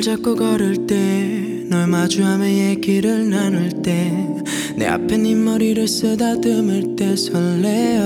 잡고 걸을 때 널 마주하며 얘기를 나눌 때 내 앞에 네 머리를 쓰다듬을 때 설레어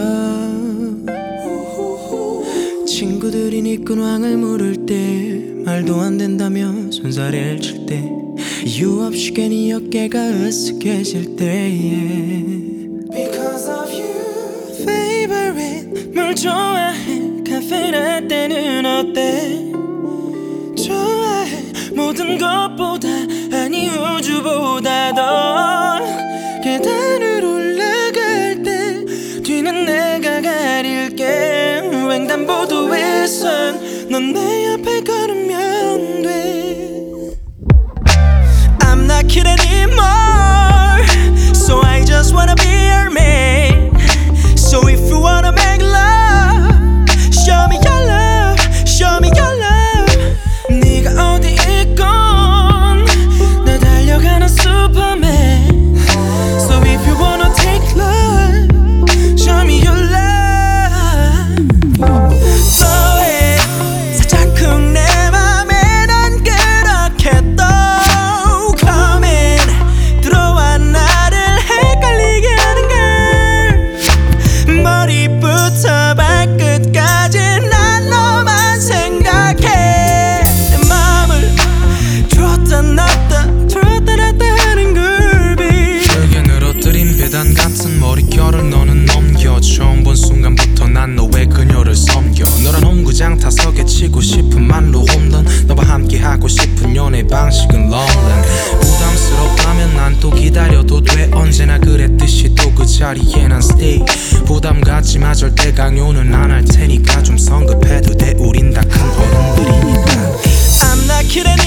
친구들이 네 근황을 물을 때 말도 안 된다며 손사래를 칠 때 이유 없이 괜히 어깨가 으쓱해질 때에 Because of you favorite 뭘 좋아해 카페라떼는 어때 좋아해 모든 것보다 아니 우주보다 더 계단을 올라갈 때 뒤는 내가 가릴게 횡단보도에선 넌 내 옆에 걸으면 돼 I'm not kidding anymore So I just wanna be your man So if you wanna make love Show me your love Show me your love 네가 어디 있건 나 달려가는 슈퍼맨 So if you wanna take love Show me your love 너의 살짝쿵 내 맘에 난 그렇게 또 Come in 들어와 나를 헷갈리게 하는 걸 머리부터 발끝까지 난 너만 생각해 내 맘을 들었다 놨다 하는 걸 babe 길게 늘어뜨린 배단 같은 머릿결을 너는 넘겨 처음 본 순간부터 난 너의 그녀를 섬겨 너란 홈구장 타석에 치고 싶은 말로 홈런 너와 함께 하고 싶은 연애 방식은 lonely 부담스럽다면 난 또 기다려도 돼 언제나 그랬듯이 또 그 자리에 난 stay 부담 갖지마 절대 강요는 안 할 테니까 좀 성급해도 돼 우린 다 큰 어른들이니까 I'm not kidding